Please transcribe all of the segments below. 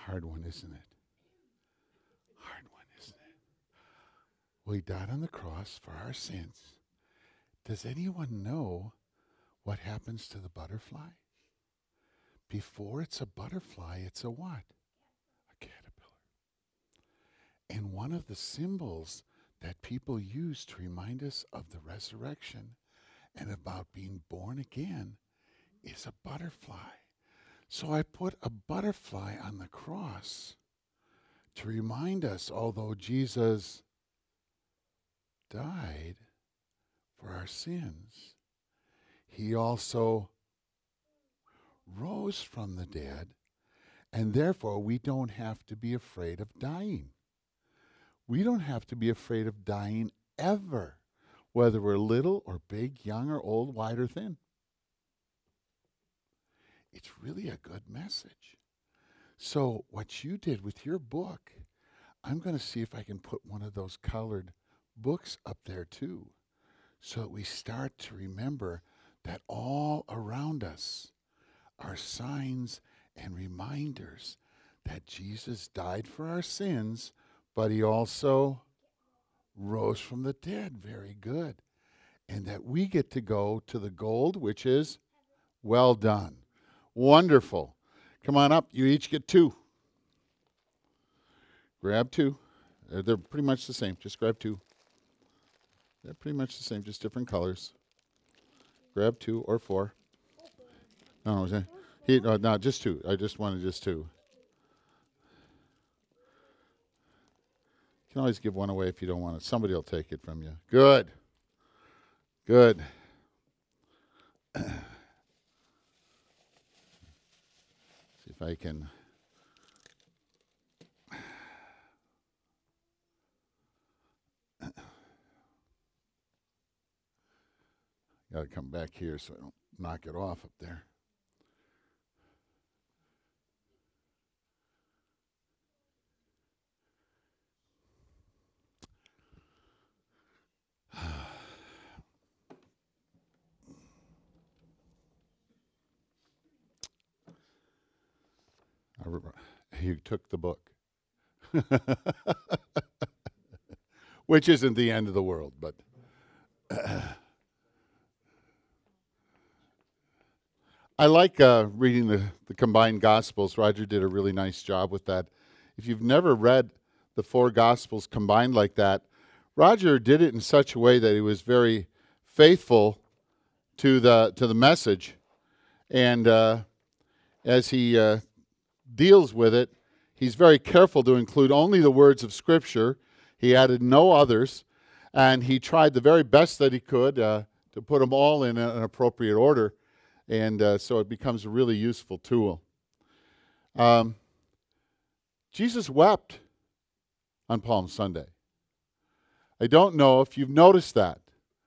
hard one, isn't it? Hard one, isn't it? Well, he died on the cross for our sins. Does anyone know what happens to the butterfly? Before it's a butterfly, it's a what? A caterpillar. And one of the symbols that people use to remind us of the resurrection and about being born again is a butterfly. So I put a butterfly on the cross to remind us, although Jesus died for our sins, he also rose from the dead, and therefore we don't have to be afraid of dying. We don't have to be afraid of dying ever, whether we're little or big, young or old, wide or thin. It's really a good message. So what you did with your book, I'm going to see if I can put one of those colored books up there too, so that we start to remember that all around us are signs and reminders that Jesus died for our sins, but he also rose from the dead. Very good. And that we get to go to the gold, which is well done. Wonderful. Come on up. You each get 2. Grab 2. They're pretty much the same. Just grab 2. They're pretty much the same, just different colors. Grab 2 or 4. No, no, just 2. I just wanted just 2. You can always give one away if you don't want it. Somebody will take it from you. Good. Good. See if I can. Got to come back here so I don't knock it off up there. You took the book. Which isn't the end of the world, but I like reading the combined Gospels. Roger did a really nice job with that. If you've never read the 4 Gospels combined like that, Roger did it in such a way that he was very faithful to the message, and as he deals with it, he's very careful to include only the words of Scripture. He added no others, and he tried the very best that he could to put them all in an appropriate order, and so it becomes a really useful tool. Jesus wept on Palm Sunday. I don't know if you've noticed that.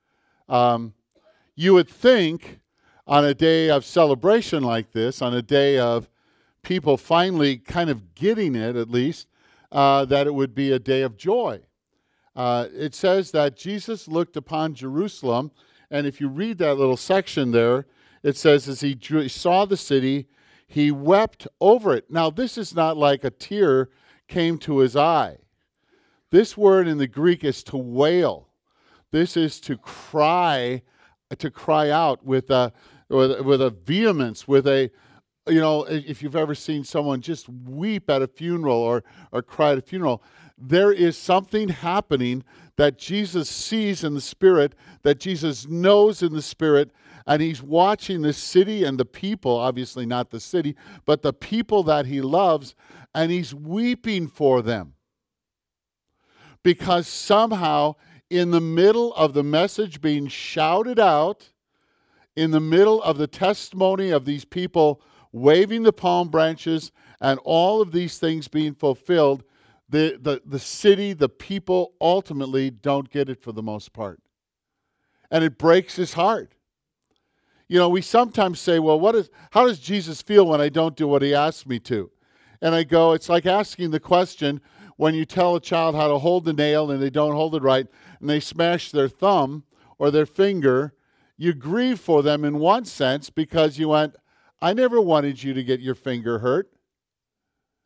You would think on a day of celebration like this, on a day of people finally kind of getting it, at least, that it would be a day of joy. It says that Jesus looked upon Jerusalem, and if you read that little section there, it says as he saw the city, he wept over it. Now, this is not like a tear came to his eye. This word in the Greek is to wail. This is to cry out with a vehemence, with a, if you've ever seen someone just weep at a funeral or cry at a funeral, there is something happening that Jesus sees in the Spirit, that Jesus knows in the Spirit, and he's watching the city and the people, obviously not the city, but the people that he loves, and he's weeping for them. Because somehow, in the middle of the message being shouted out, in the middle of the testimony of these people waving the palm branches and all of these things being fulfilled, the city, the people ultimately don't get it for the most part. And it breaks his heart. We sometimes say, well, how does Jesus feel when I don't do what he asks me to? And I go, it's like asking the question when you tell a child how to hold the nail and they don't hold it right and they smash their thumb or their finger. You grieve for them in one sense because you went, I never wanted you to get your finger hurt.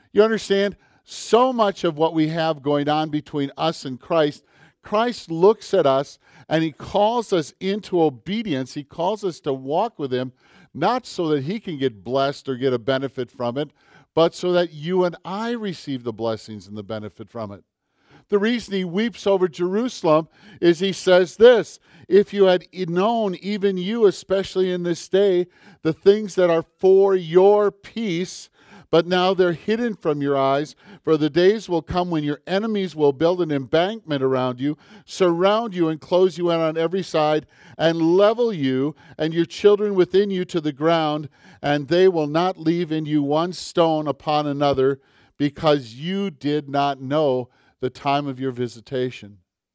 You understand? So much of what we have going on between us and Christ, Christ looks at us and he calls us into obedience. He calls us to walk with him, not so that he can get blessed or get a benefit from it, but so that you and I receive the blessings and the benefit from it. The reason he weeps over Jerusalem is he says this: if you had known, even you, especially in this day, the things that are for your peace, but now they're hidden from your eyes, for the days will come when your enemies will build an embankment around you, surround you and close you in on every side, and level you and your children within you to the ground, and they will not leave in you one stone upon another, because you did not know the time of your visitation.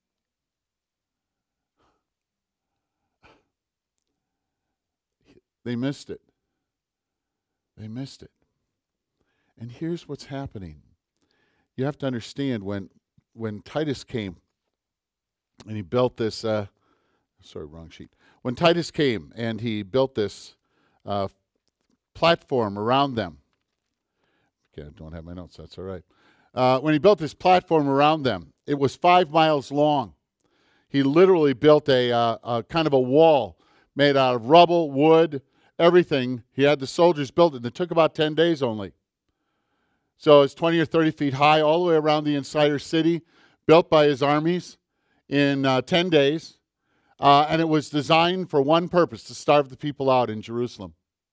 They missed it. They missed it. And here's what's happening. You have to understand, when Titus came and he built this, wrong sheet. When Titus came and he built this platform around them. Okay, I don't have my notes, that's all right. When he built this platform around them, it was 5 miles long. He literally built a kind of a wall made out of rubble, wood, everything. He had the soldiers build it, and it took about 10 days only. So it's 20 or 30 feet high all the way around the entire city, built by his armies in 10 days. And it was designed for one purpose: to starve the people out in Jerusalem.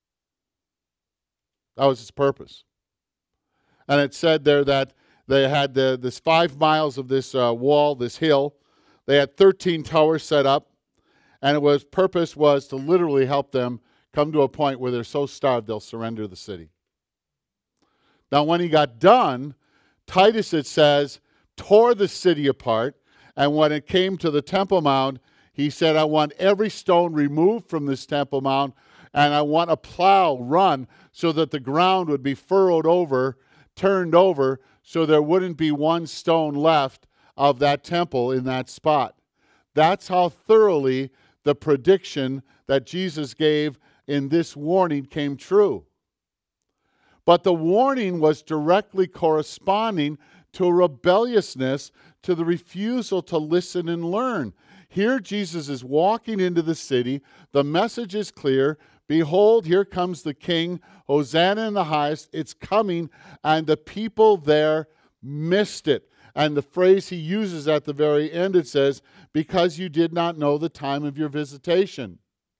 That was its purpose. And it said there that they had this 5 miles of this wall, this hill. They had 13 towers set up, and purpose was to literally help them come to a point where they're so starved they'll surrender the city. Now, when he got done, Titus, it says, tore the city apart, and when it came to the Temple Mount, he said, I want every stone removed from this Temple Mount, and I want a plow run so that the ground would be furrowed over, turned over, so there wouldn't be one stone left of that temple in that spot. That's how thoroughly the prediction that Jesus gave in this warning came true. But the warning was directly corresponding to rebelliousness, to the refusal to listen and learn. Here Jesus is walking into the city. The message is clear. Behold, here comes the King. Hosanna in the highest. It's coming. And the people there missed it. And the phrase he uses at the very end, it says, because you did not know the time of your visitation.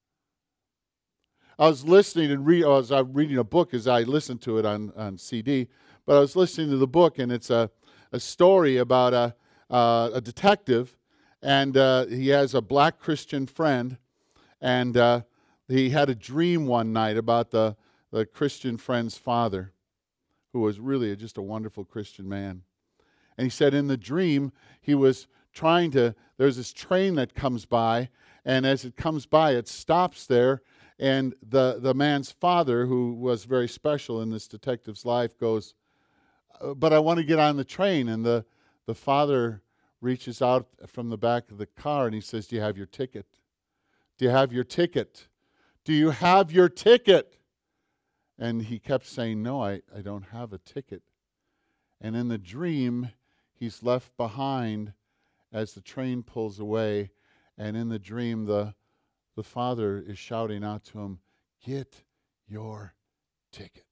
I was listening and reading a book as I listened to it on CD, but I was listening to the book, and it's a story about a detective, and he has a black Christian friend, and he had a dream one night about the Christian friend's father, who was really just a wonderful Christian man. And he said in the dream, he was there's this train that comes by, and as it comes by, it stops there, and the man's father, who was very special in this detective's life, goes, but I want to get on the train. And the father reaches out from the back of the car, and he says, do you have your ticket? Do you have your ticket? Do you have your ticket? And he kept saying, no, I don't have a ticket. And in the dream, he's left behind as the train pulls away. And in the dream, the father is shouting out to him, get your ticket.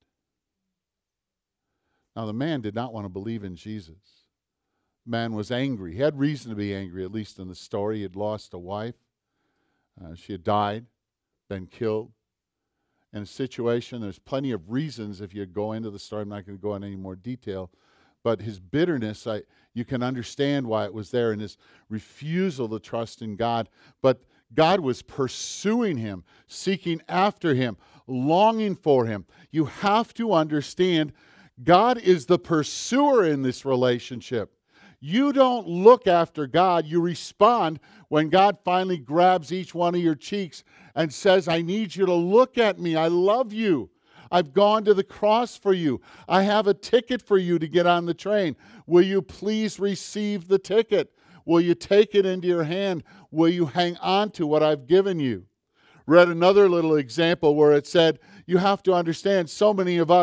Now, the man did not want to believe in Jesus. The man was angry. He had reason to be angry, at least in the story. He had lost a wife. She had died, been killed. In a situation, there's plenty of reasons if you go into the story. I'm not going to go into any more detail. But his bitterness, you can understand why it was there, and his refusal to trust in God. But God was pursuing him, seeking after him, longing for him. You have to understand, God is the pursuer in this relationship. You don't look after God. You respond when God finally grabs each one of your cheeks and says, I need you to look at me. I love you. I've gone to the cross for you. I have a ticket for you to get on the train. Will you please receive the ticket? Will you take it into your hand? Will you hang on to what I've given you? Read another little example where it said, you have to understand, so many of us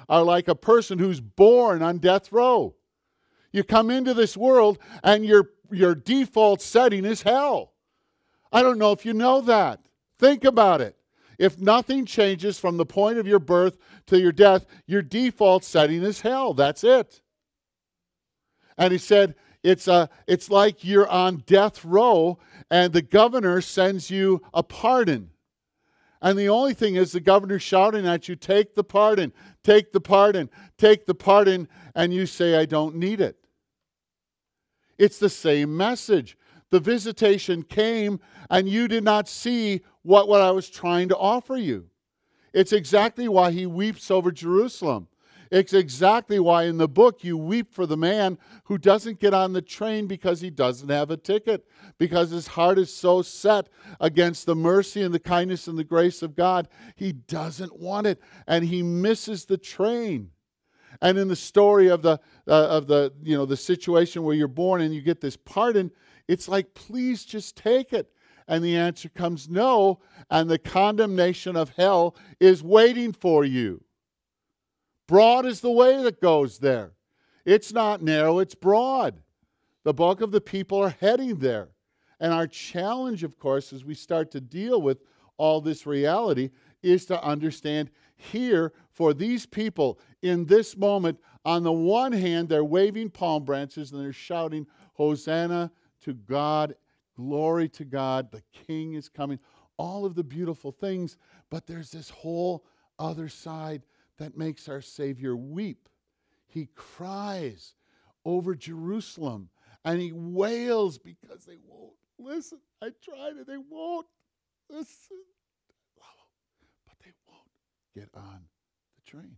are like a person who's born on death row. You come into this world and your default setting is hell. I don't know if you know that. Think about it. If nothing changes from the point of your birth to your death, your default setting is hell. That's it. And he said, it's like you're on death row and the governor sends you a pardon. And the only thing is the governor's shouting at you, take the pardon, take the pardon, take the pardon, and you say, I don't need it. It's the same message. The visitation came and you did not see what I was trying to offer you. It's exactly why he weeps over Jerusalem. It's exactly why in the book you weep for the man who doesn't get on the train because he doesn't have a ticket, because his heart is so set against the mercy and the kindness and the grace of God. He doesn't want it, and he misses the train. And in the story of the situation where you're born and you get this pardon, it's like, please just take it. And the answer comes no, and the condemnation of hell is waiting for you. Broad is the way that goes there. It's not narrow, it's broad. The bulk of the people are heading there. And our challenge, of course, as we start to deal with all this reality, is to understand here for these people in this moment, on the one hand, they're waving palm branches and they're shouting, Hosanna to God, glory to God, the King is coming, all of the beautiful things. But there's this whole other side that makes our Savior weep. He cries over Jerusalem and he wails because they won't listen. I tried it, they won't listen. But they won't get on the train.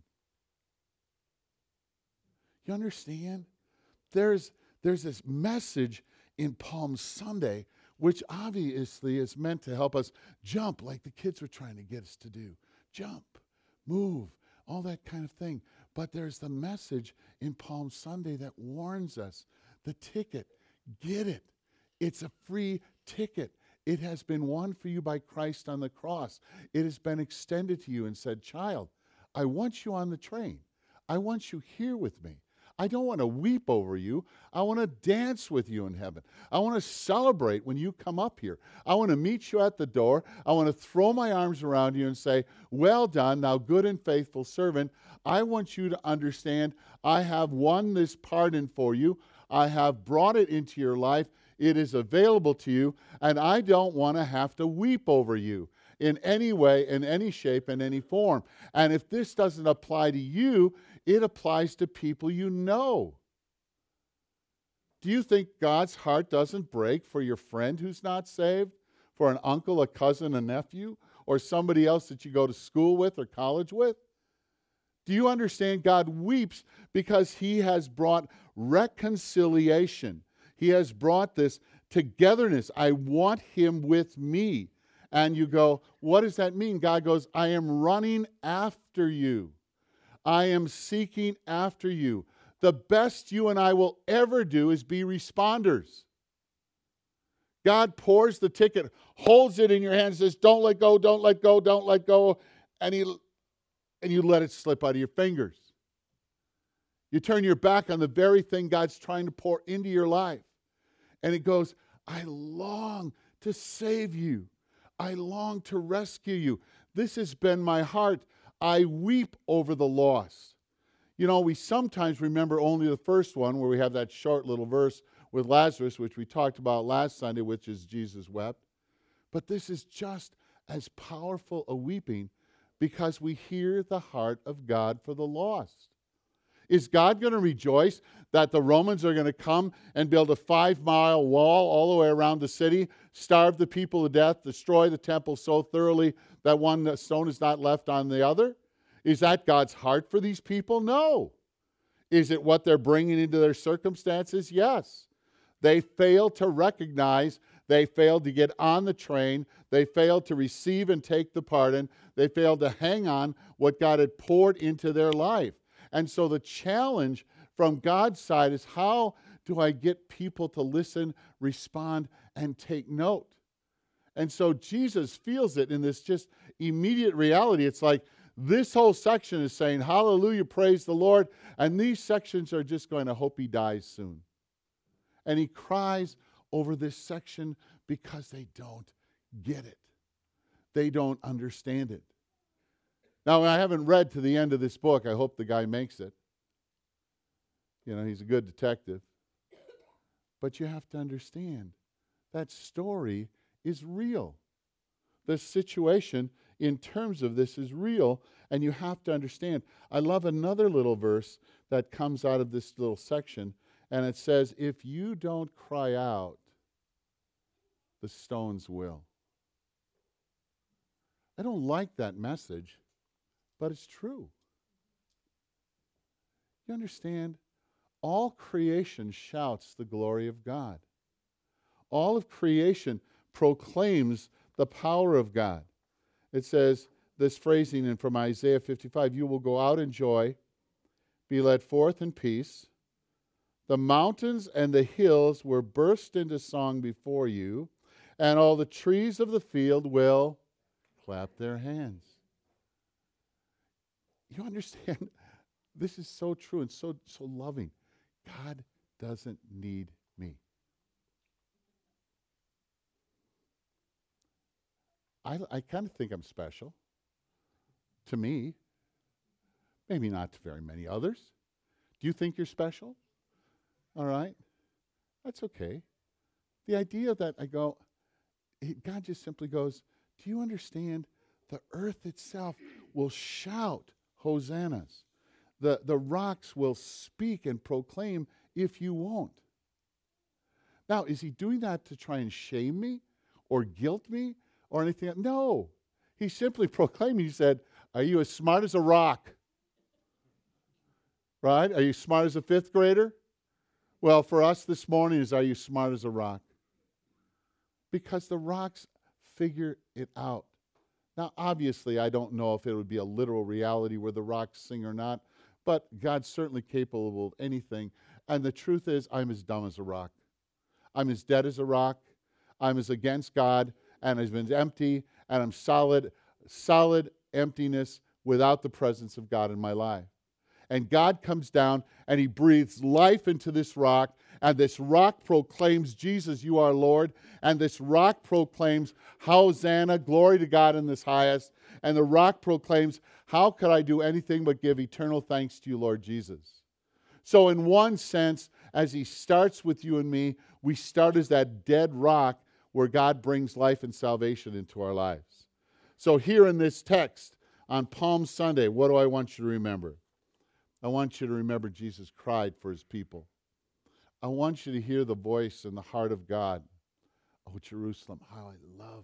You understand? There's this message in Palm Sunday, which obviously is meant to help us jump like the kids were trying to get us to do. Jump, move, all that kind of thing. But there's the message in Palm Sunday that warns us. The ticket, get it. It's a free ticket. It has been won for you by Christ on the cross. It has been extended to you and said, child, I want you on the train. I want you here with me. I don't want to weep over you. I want to dance with you in heaven. I want to celebrate when you come up here. I want to meet you at the door. I want to throw my arms around you and say, well done, thou good and faithful servant. I want you to understand I have won this pardon for you. I have brought it into your life. It is available to you, and I don't want to have to weep over you in any way, in any shape, in any form. And if this doesn't apply to you, it applies to people you know. Do you think God's heart doesn't break for your friend who's not saved? For an uncle, a cousin, a nephew, or somebody else that you go to school with or college with? Do you understand God weeps because he has brought reconciliation? He has brought this togetherness. I want him with me. And you go, what does that mean? God goes, I am running after you. I am seeking after you. The best you and I will ever do is be responders. God pours the ticket, holds it in your hand, says, don't let go, don't let go, don't let go. And you let it slip out of your fingers. You turn your back on the very thing God's trying to pour into your life. And it goes, I long to save you. I long to rescue you. This has been my heart. I weep over the lost. You know, we sometimes remember only the first one where we have that short little verse with Lazarus, which we talked about last Sunday, which is Jesus wept. But this is just as powerful a weeping because we hear the heart of God for the lost. Is God going to rejoice that the Romans are going to come and build a 5-mile wall all the way around the city, starve the people to death, destroy the temple so thoroughly that one stone is not left on the other? Is that God's heart for these people? No. Is it what they're bringing into their circumstances? Yes. They failed to recognize, they failed to get on the train, they failed to receive and take the pardon, they failed to hang on what God had poured into their life. And so the challenge from God's side is, how do I get people to listen, respond, and take note? And so Jesus feels it in this just immediate reality. It's like This whole section is saying, hallelujah, praise the Lord. And these sections are just going to hope he dies soon. And he cries over this section because they don't get it. They don't understand it. Now, I haven't read to the end of this book. I hope the guy makes it. You know, he's a good detective. But you have to understand, that story is real. The situation in terms of this is real, and you have to understand. I love another little verse that comes out of this little section, and it says, if you don't cry out, the stones will. I don't like that message, but it's true. You understand? All creation shouts the glory of God. All of creation proclaims the power of God. It says, this phrasing in from Isaiah 55, you will go out in joy, be led forth in peace. The mountains and the hills will burst into song before you, and all the trees of the field will clap their hands. You understand? This is so true and so loving. God doesn't need me. I kind of think I'm special. To me. Maybe not to very many others. Do you think you're special? All right. That's okay. The idea that I go, God just simply goes, do you understand? The earth itself will shout hosannas. The rocks will speak and proclaim if you won't. Now, is he doing that to try and shame me or guilt me or anything? No. He simply proclaimed, he said, are you as smart as a rock? Right? Are you smart as a fifth grader? Well, for us this morning is, are you smart as a rock? Because the rocks figure it out. Now, obviously, I don't know if it would be a literal reality where the rocks sing or not, but God's certainly capable of anything. And the truth is, I'm as dumb as a rock. I'm as dead as a rock. I'm as against God, and I've been empty, and I'm solid emptiness without the presence of God in my life. And God comes down, and he breathes life into this rock, and this rock proclaims, Jesus, you are Lord. And this rock proclaims, Hosanna, glory to God in this highest. And the rock proclaims, how could I do anything but give eternal thanks to you, Lord Jesus? So in one sense, as he starts with you and me, we start as that dead rock where God brings life and salvation into our lives. So here in this text, on Palm Sunday, what do I want you to remember? I want you to remember Jesus cried for his people. I want you to hear the voice and the heart of God. Oh, Jerusalem, how I love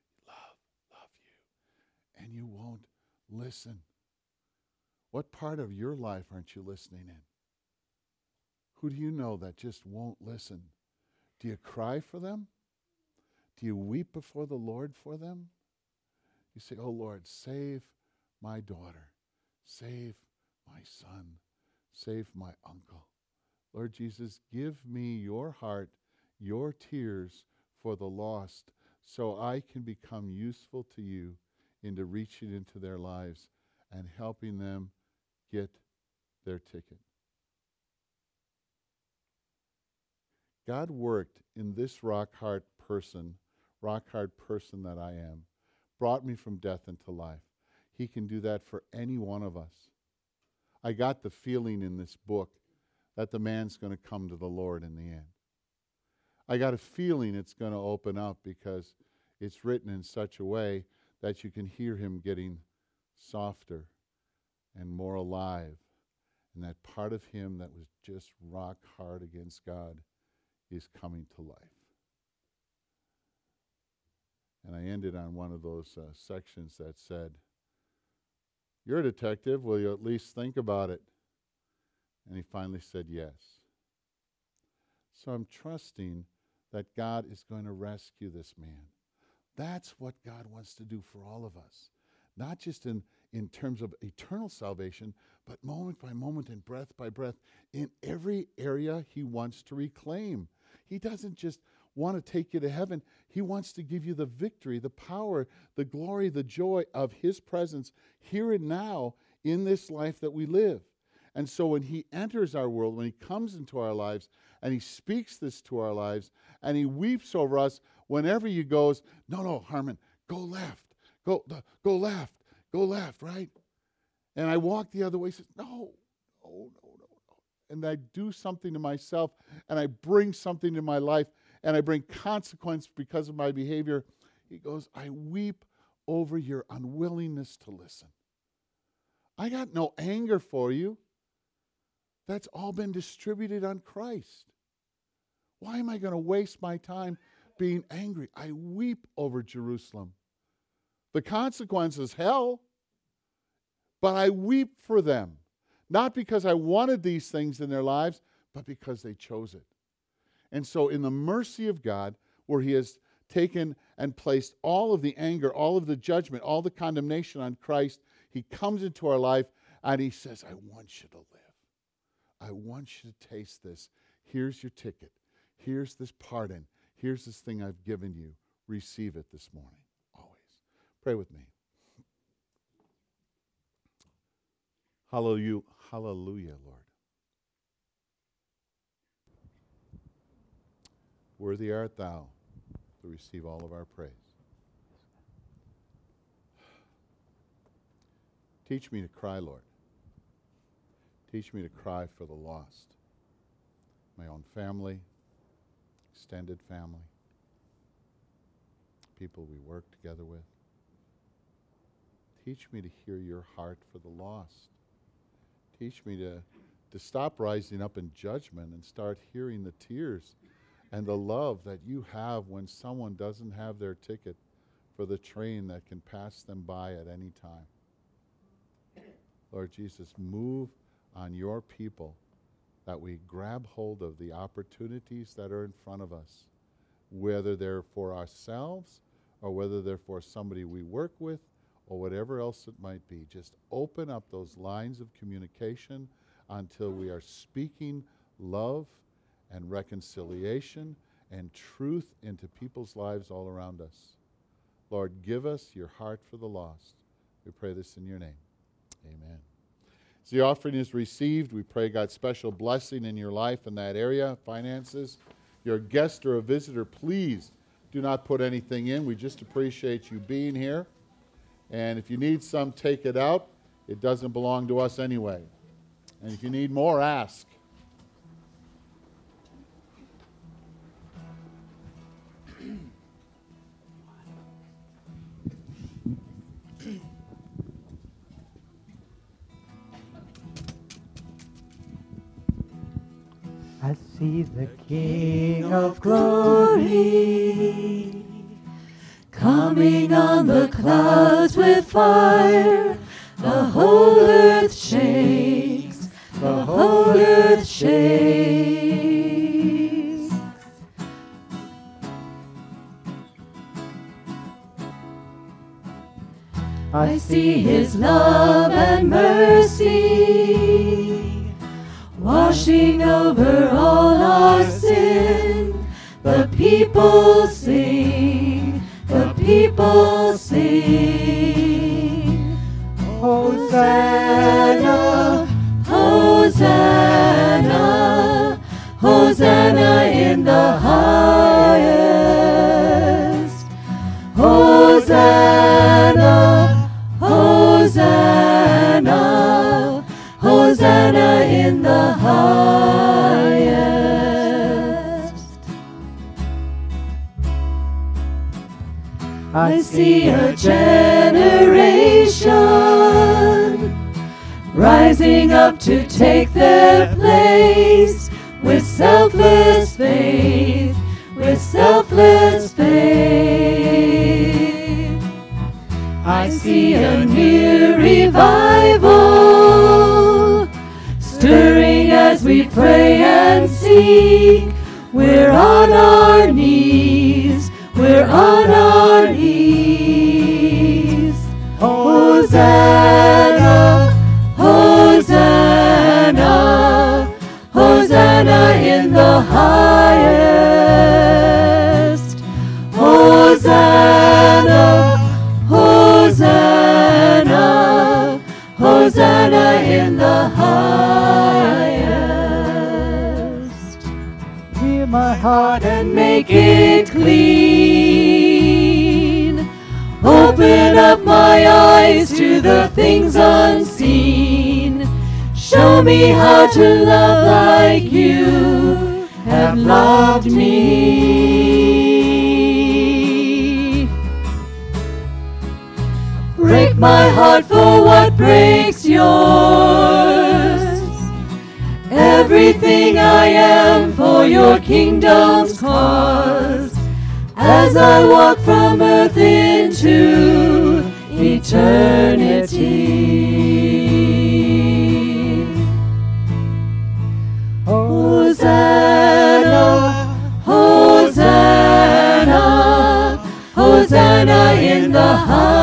you. And you won't listen. What part of your life aren't you listening in? Who do you know that just won't listen? Do you cry for them? Do you weep before the Lord for them? You say, oh Lord, save my daughter. Save my son. Save my uncle. Lord Jesus, give me your heart, your tears for the lost, so I can become useful to you into reaching into their lives and helping them get their ticket. God worked in this rock-hard person that I am, brought me from death into life. He can do that for any one of us. I got the feeling in this book that the man's going to come to the Lord in the end. I got a feeling it's going to open up because it's written in such a way that you can hear him getting softer and more alive. And that part of him that was just rock hard against God is coming to life. And I ended on one of those sections that said, you're a detective, will you at least think about it? And he finally said yes. So I'm trusting that God is going to rescue this man. That's what God wants to do for all of us. Not just in terms of eternal salvation, but moment by moment and breath by breath. In every area he wants to reclaim. He doesn't just want to take you to heaven. He wants to give you the victory, the power, the glory, the joy of His presence here and now in this life that we live. And so when He enters our world, when He comes into our lives, and He speaks this to our lives, and He weeps over us, whenever He goes, no, Harmon, go left, go left, right? And I walk the other way. He says, no. And I do something to myself, and I bring something to my life, and I bring consequence because of my behavior. He goes, I weep over your unwillingness to listen. I got no anger for you. That's all been distributed on Christ. Why am I going to waste my time being angry? I weep over Jerusalem. The consequence is hell, but I weep for them. Not because I wanted these things in their lives, but because they chose it. And so in the mercy of God, where He has taken and placed all of the anger, all of the judgment, all the condemnation on Christ, He comes into our life and He says, I want you to live. I want you to taste this. Here's your ticket. Here's this pardon. Here's this thing I've given you. Receive it this morning. Always. Pray with me. Hallelujah, hallelujah, Lord. Worthy art Thou to receive all of our praise. Teach me to cry, Lord. Teach me to cry for the lost. My own family, extended family, people we work together with. Teach me to hear your heart for the lost. Teach me to stop rising up in judgment and start hearing the tears and the love that you have when someone doesn't have their ticket for the train that can pass them by at any time. Lord Jesus, move on your people that we grab hold of the opportunities that are in front of us, whether they're for ourselves or whether they're for somebody we work with or whatever else it might be. Just open up those lines of communication until we are speaking love and reconciliation and truth into people's lives all around us. Lord, give us your heart for the lost. We pray this in your name. Amen. As the offering is received, we pray God's special blessing in your life in that area, finances. You're a guest or a visitor, please do not put anything in. We just appreciate you being here. And if you need some, take it out. It doesn't belong to us anyway. And if you need more, ask. I see the King of glory coming on the clouds with fire. The whole earth shakes, the whole earth shakes. I see his love and mercy washing over all our sin. The people sing, the people sing. Hosanna, Hosanna, Hosanna in the highest. Hosanna, Hosanna, Hosanna in the highest. I see a generation rising up to take their place with selfless faith, with selfless faith. I see a new revival stirring as we pray and seek. We're on our knees, we're on our knees. Hosanna, Hosanna, Hosanna in the highest. heart and make it clean. Open up my eyes to the things unseen. Show me how to love like you have loved me. Break my heart for what breaks yours. Everything I am for your kingdom's cause. As I walk from earth into eternity. Hosanna, Hosanna, Hosanna in the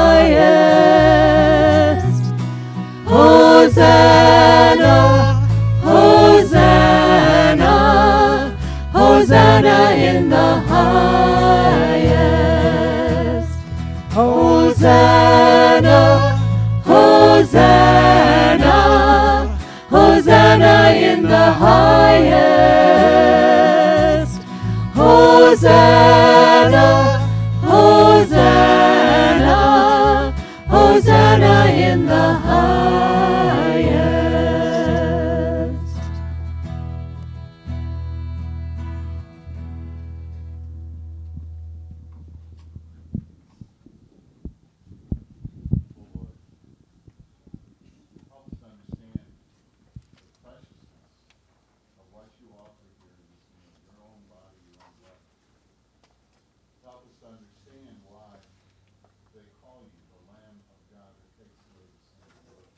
highest. Hosanna, Hosanna, Hosanna in the highest. Hosanna, Hosanna, Hosanna in the highest. Hosanna, Hosanna, Hosanna in the highest. Help us to understand the preciousness of what you offer here in this meal, your own body, your own blood. Help us to understand why they call you the Lamb of God that takes away the sin of the world.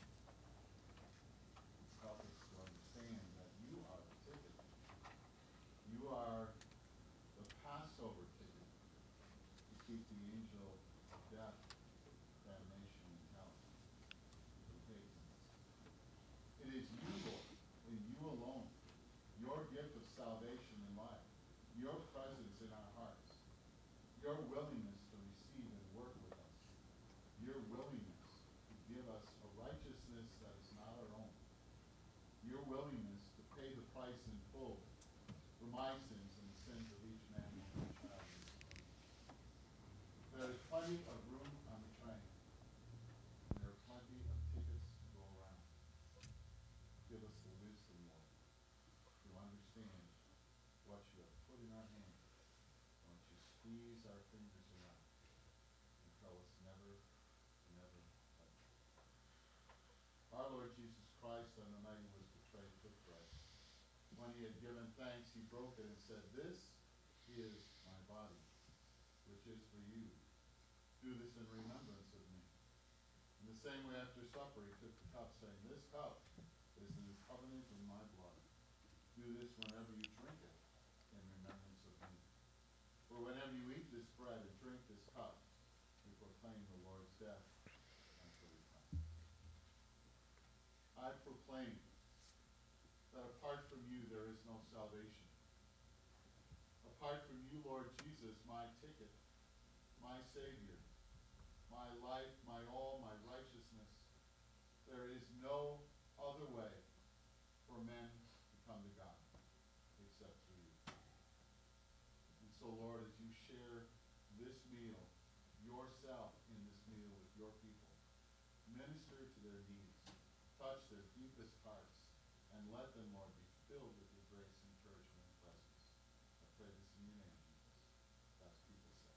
Help us to understand that you are the ticket. You are the Passover ticket to keep the angel of death, damnation, and hell from taking us. It is you, Lord, and you alone, your gift of salvation and life, your presence in our hearts, your willingness to receive and work with us, your willingness to give us a righteousness that is not our own, your willingness to pay the price in full for my sins and the sins of each man and each child in this place. There is plenty of room on the train, and there are plenty of tickets to go around. Give us the wisdom, Lord, to understand what you have put in our hands. Once you squeeze our fingers around and tell us never, never, ever. Our Lord Jesus Christ, on the night he was betrayed, took bread. When he had given thanks, he broke it and said, "This is my body, which is for you. Do this in remembrance of me." In the same way, after supper, he took the cup, saying, "This cup is the new covenant in my blood. Do this whenever you drink it in remembrance of me. For whenever you eat this bread and drink this cup, you proclaim the Lord's death until he comes." I proclaim that apart from you there is no salvation. Apart from you, Lord Jesus, my ticket, my Savior, my life, my all, my righteousness, there is no other way for men to come to God except through you. And so, Lord, as you share this meal, yourself in this meal with your people, minister to their needs, touch their deepest hearts, and let them, Lord, be filled with your grace, encouragement, and presence. I pray this in your name, Jesus. God's people say.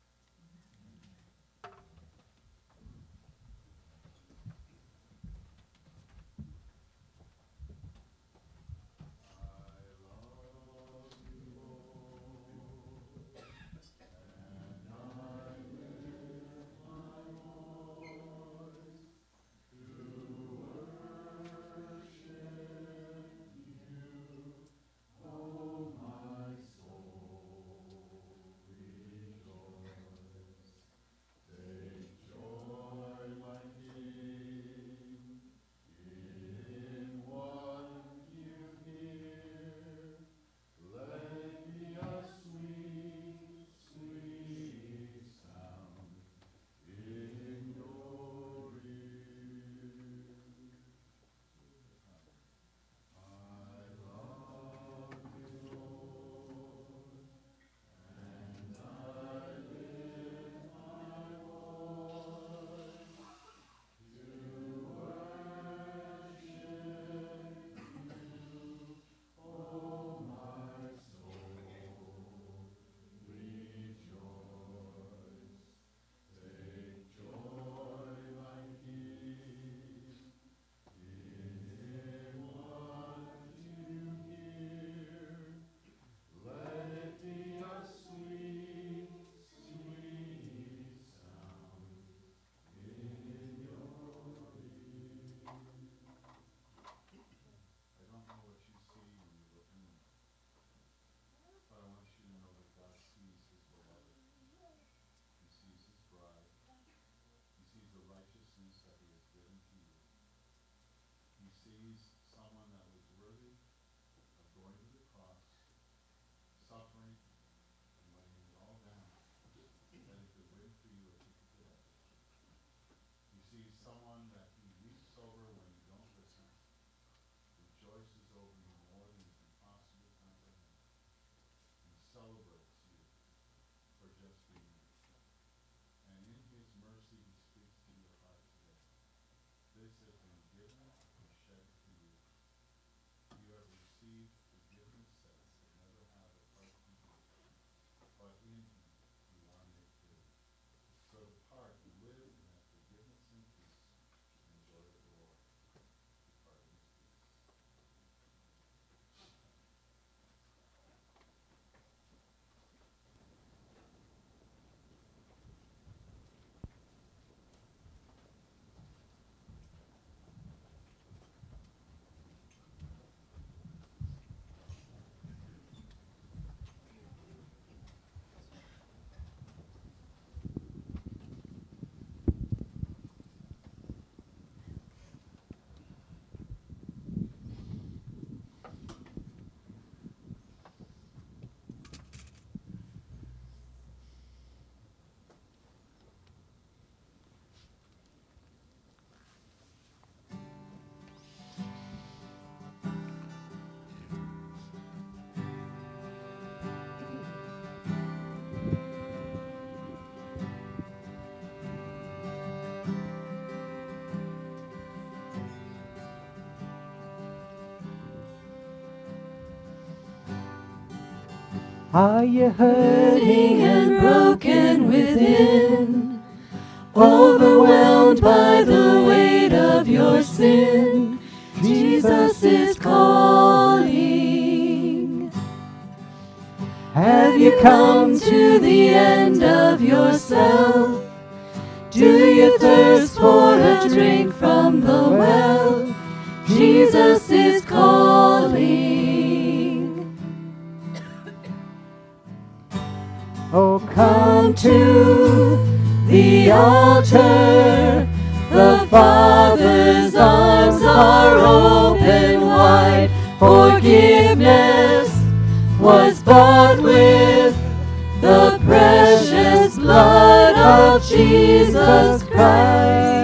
Are you hurting and broken within? Overwhelmed by the weight of your sin? Jesus is calling. Have you come to the end of yourself? Do you thirst for a drink from the well? Jesus is calling. Oh, come to the altar. The Father's arms are open wide. Forgiveness was bought with the precious blood of Jesus Christ.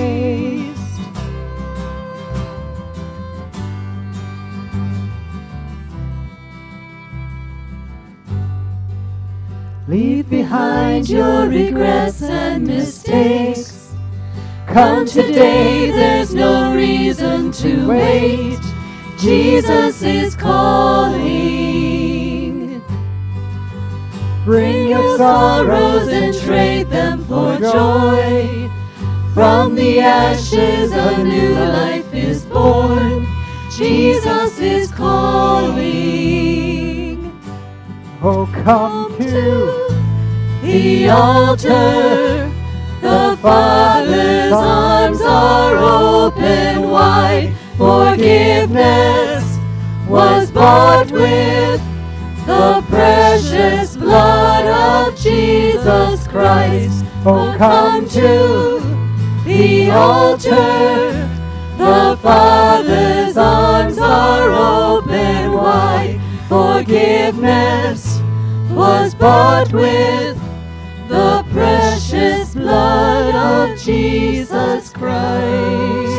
Leave behind your regrets and mistakes. Come today, there's no reason to wait. Jesus is calling. Bring your sorrows and trade them for joy. From the ashes a new life is born. Jesus is calling. Oh, come to the altar. The Father's arms are open wide. Forgiveness was bought with the precious blood of Jesus Christ. Oh, come to the altar. The Father's arms are open wide. Forgiveness was bought with the precious blood of Jesus Christ.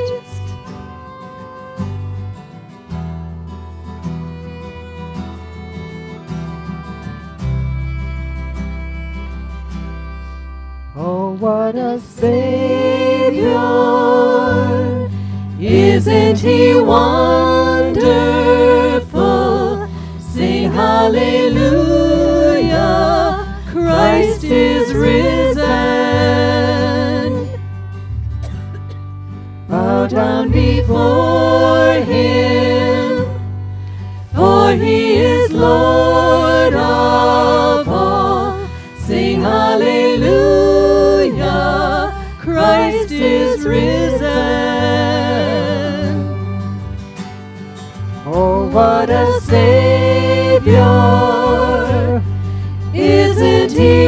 Oh, what a Savior! Isn't He wonderful? Sing hallelujah! Christ is risen. Bow down before Him, for He is Lord of all. Sing hallelujah! Christ is risen. Oh, what a Savior! Isn't He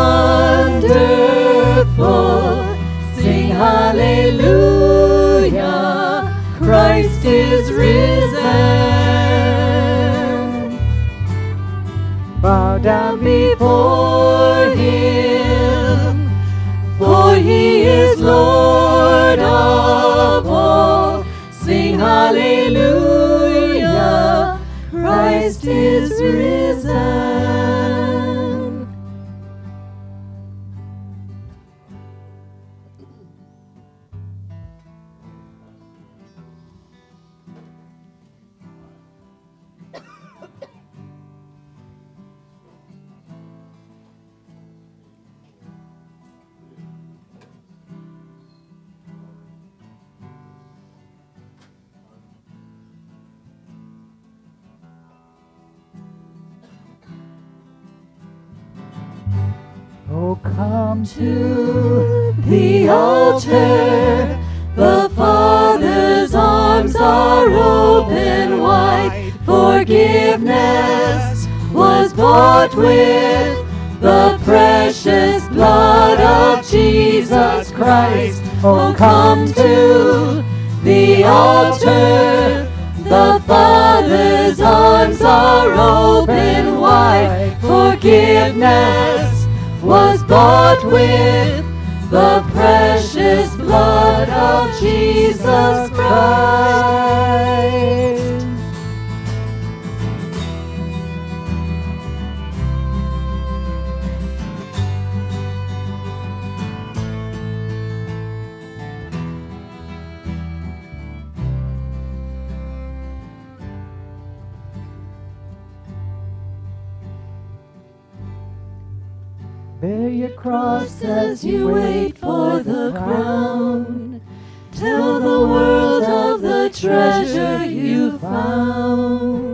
wonderful? Sing hallelujah! Christ is risen. Bow down before Him, for He is Lord of all. Sing hallelujah! Christ is risen. Oh, come to the altar. The Father's arms are open wide. Forgiveness was bought with the precious blood of Jesus Christ. Oh, come to the altar. The Father's arms are open wide. Forgiveness was bought with the precious blood of Jesus Christ. Bear your cross as you wait for the crown. Tell the world of the treasure you found.